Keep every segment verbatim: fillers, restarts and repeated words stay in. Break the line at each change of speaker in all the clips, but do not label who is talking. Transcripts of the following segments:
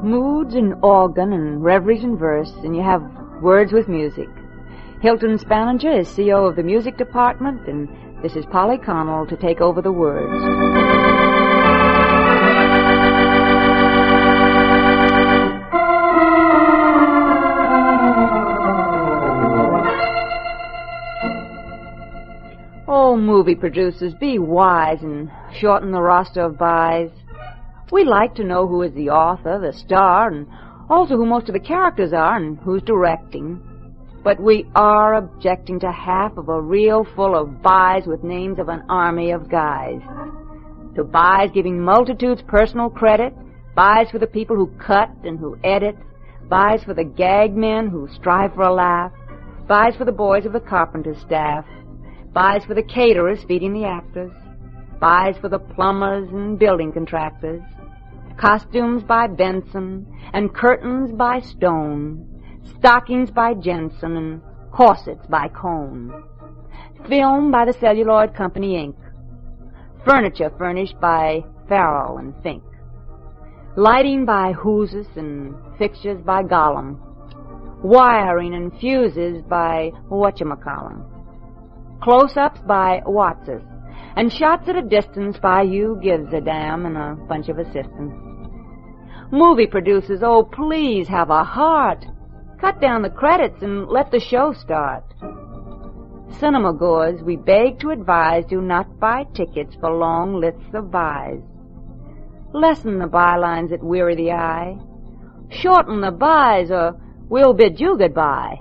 Moods in organ and reveries in verse, and you have words with music. Hilton Spaninger is C O of the music department, and this is Polly Connell to take over the words. Oh, movie producers, be wise and shorten the roster of buys. We like to know who is the author, the star, and also who most of the characters are and who's directing. But we are objecting to half of a reel full of buys with names of an army of guys. To buys giving multitudes personal credit, buys for the people who cut and who edit, buys for the gag men who strive for a laugh, buys for the boys of the carpenter's staff, buys for the caterers feeding the actors, buys for the plumbers and building contractors, costumes by Benson, and curtains by Stone, stockings by Jensen, and corsets by Cone, film by the Celluloid Company, Incorporated, furniture furnished by Farrell and Fink, lighting by Houses and fixtures by Gollum, wiring and fuses by whatchamacallum, close-ups by Watses, and shots at a distance by Hugh Gives a Damn and a bunch of assistants. Movie producers, oh, please have a heart. Cut down the credits and let the show start. Cinema goers, we beg to advise, do not buy tickets for long lists of buys. Lessen the bylines that weary the eye. Shorten the buys, or we'll bid you goodbye.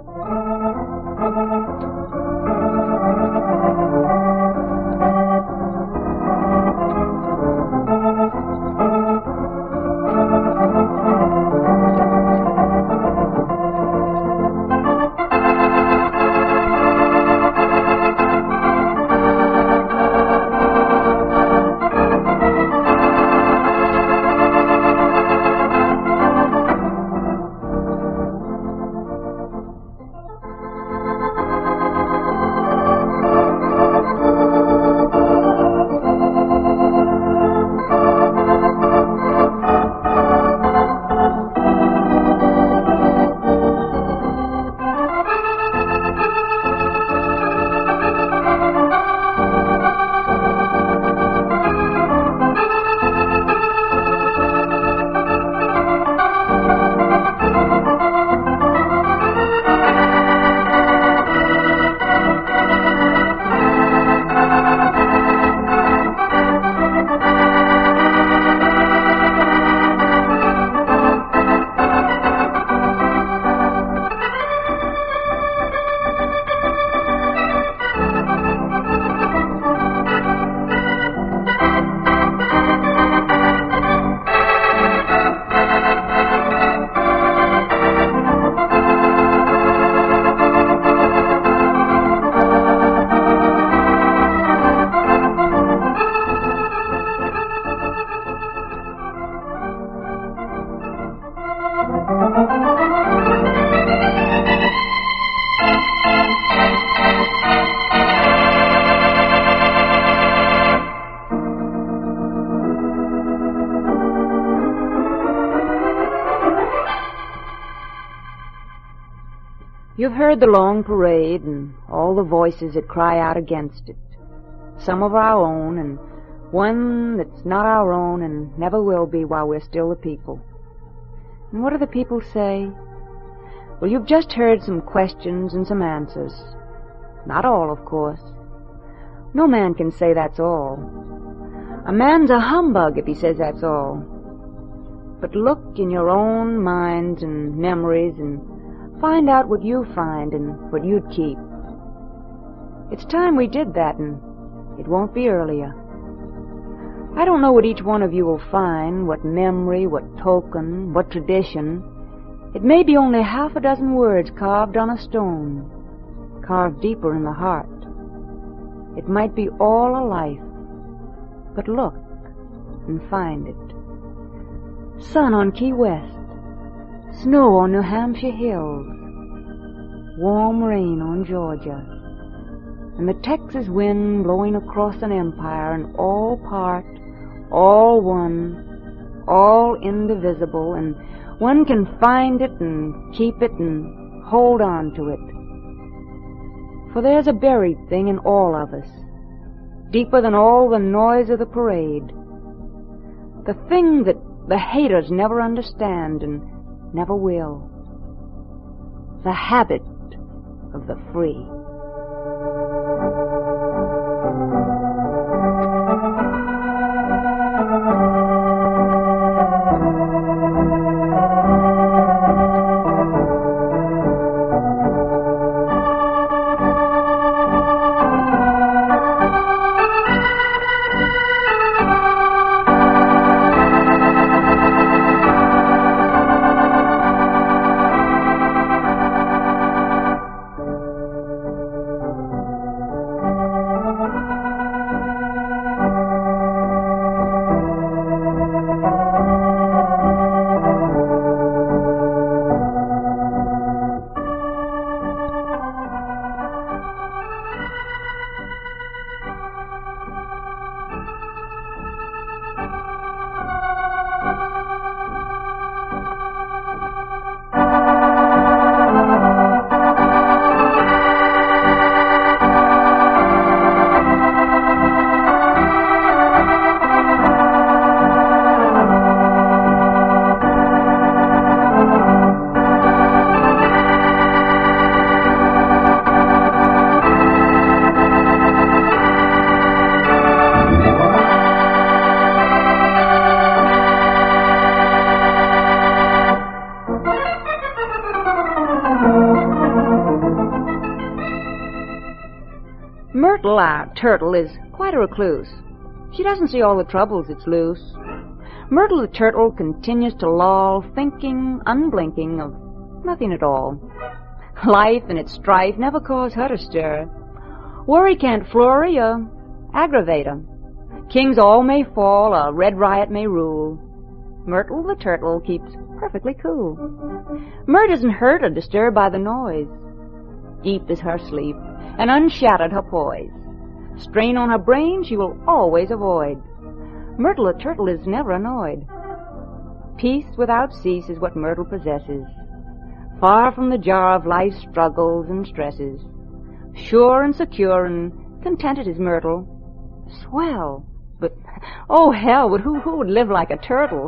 You've heard the long parade and all the voices that cry out against it. Some of our own and one that's not our own and never will be while we're still the people. And what do the people say? Well, you've just heard some questions and some answers. Not all, of course. No man can say that's all. A man's a humbug if he says that's all. But look in your own minds and memories and find out what you find and what you'd keep. It's time we did that, and it won't be earlier. I don't know what each one of you will find, what memory, what token, what tradition. It may be only half a dozen words carved on a stone, carved deeper in the heart. It might be all a life, but look and find it. Sun on Key West, snow on New Hampshire hills, warm rain on Georgia, and the Texas wind blowing across an empire, and all part, all one, all indivisible, and one can find it and keep it and hold on to it. For there's a buried thing in all of us, deeper than all the noise of the parade. The thing that the haters never understand and never will. The habit of the free. Myrtle, our turtle, is quite a recluse. She doesn't see all the troubles that's loose. Myrtle the turtle continues to loll, thinking, unblinking, of nothing at all. Life and its strife never cause her to stir. Worry can't flurry or aggravate her. Kings all may fall, a red riot may rule. Myrtle the turtle keeps perfectly cool. Myrt isn't hurt or disturbed by the noise. Deep is her sleep, and unshattered her poise. Strain on her brain she will always avoid. Myrtle the turtle is never annoyed. Peace without cease is what Myrtle possesses, far from the jar of life's struggles and stresses. Sure and secure and contented is Myrtle. Swell, but oh hell, but who, who would live like a turtle?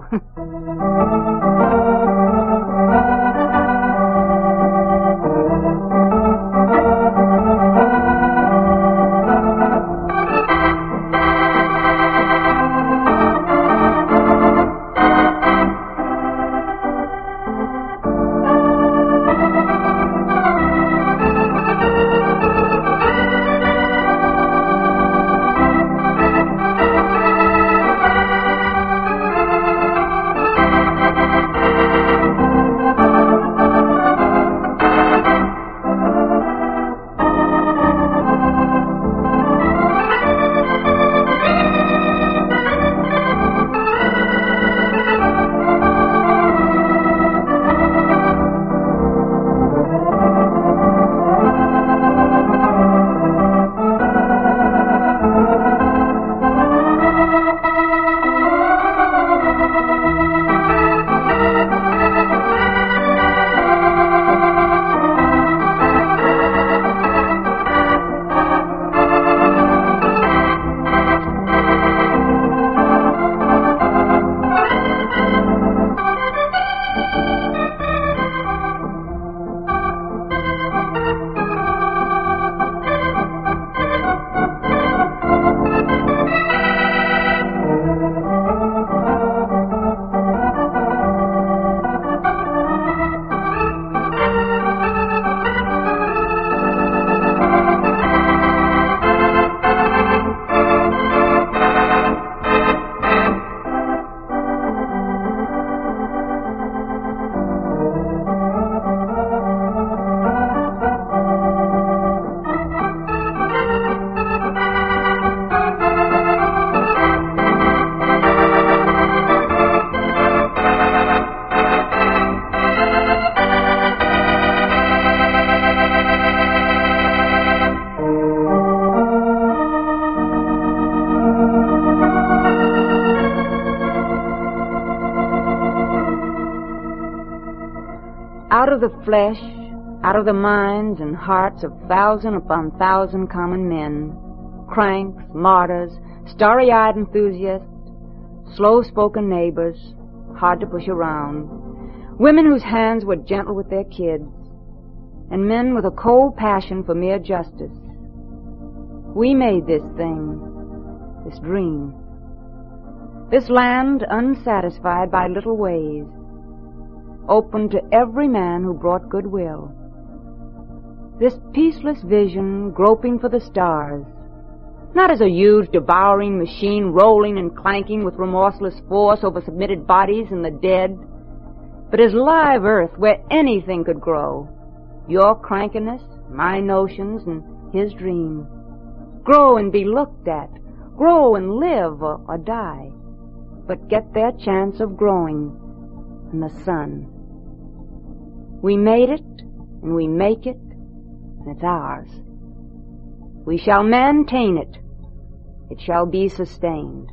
Out of the flesh, out of the minds and hearts of thousand upon thousand common men, cranks, martyrs, starry-eyed enthusiasts, slow-spoken neighbors, hard to push around, women whose hands were gentle with their kids, and men with a cold passion for mere justice. We made this thing, this dream. This land unsatisfied by little ways, open to every man who brought goodwill. This peaceless vision groping for the stars, not as a huge devouring machine rolling and clanking with remorseless force over submitted bodies and the dead, but as live earth where anything could grow. Your crankiness, my notions, and his dream. Grow and be looked at. Grow and live or, or die. But get their chance of growing in the sun. We made it, and we make it, and it's ours. We shall maintain it. It shall be sustained.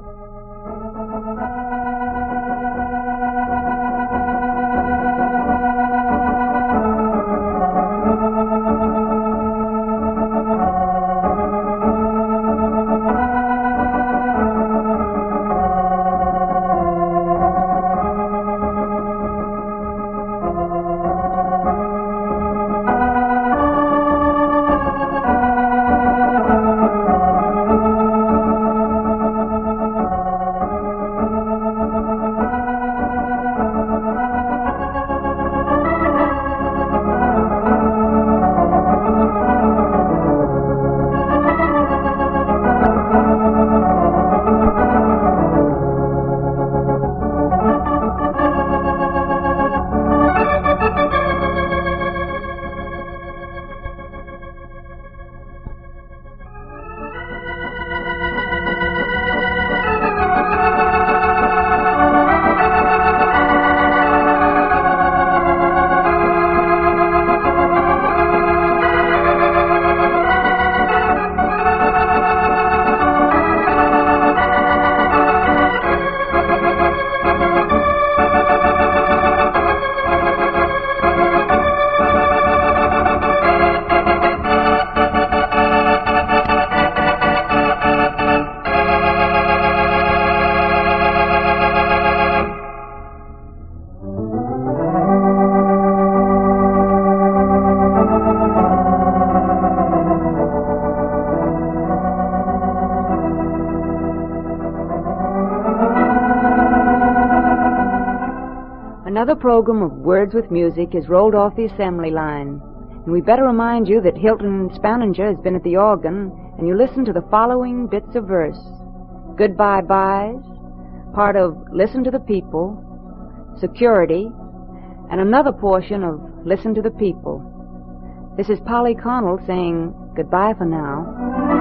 Another program of Words with Music is rolled off the assembly line. And we better remind you that Hilton Spanninger has been at the organ, and you listen to the following bits of verse. Goodbye Byes, part of Listen to the People, Security, and another portion of Listen to the People. This is Polly Connell saying goodbye for now.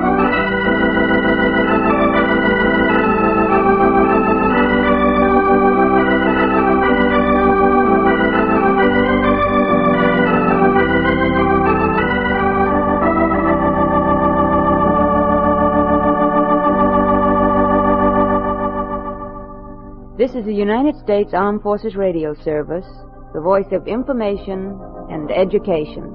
This is the United States Armed Forces Radio Service, the voice of information and education.